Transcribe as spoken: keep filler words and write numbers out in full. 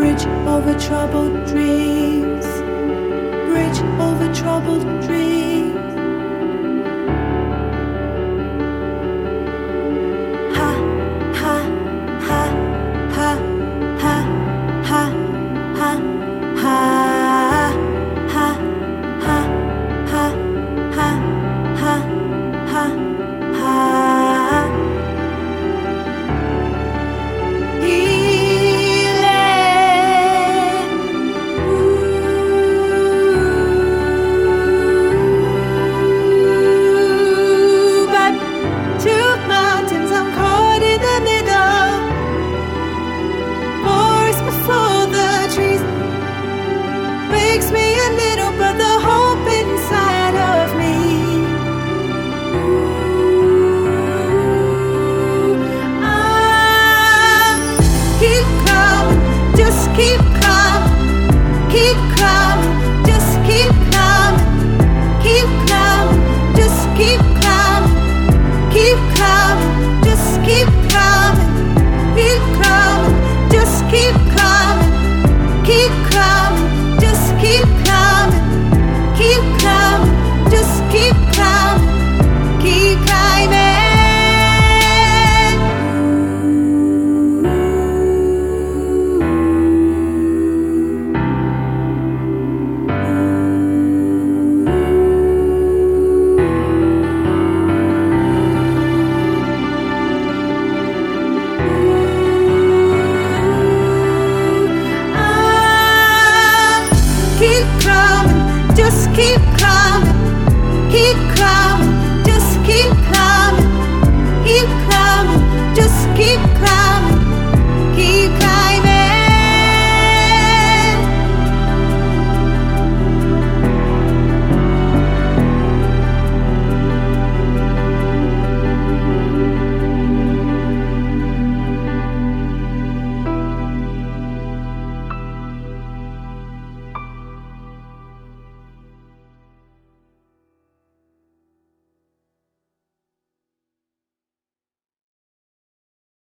Bridge over troubled dreams, bridge over troubled dreams. Ha, ha, ha, ha, ha, ha, ha, ha, ha, ha, ha, ha, ha, ha, ha. Makes me a little, but the hope inside of me. Ooh, I keep climbing, just keep climbing, keep climbing, just keep climbing, keep climbing, just keep climbing, keep climbing, just keep climbing, keep climbing, just keep climbing, keep climbing. Just keep climbing, keep climbing, just keep climbing, keep climbing. Keep climbing, just keep climbing, keep climbing, just keep climbing, keep climbing, just keep climbing.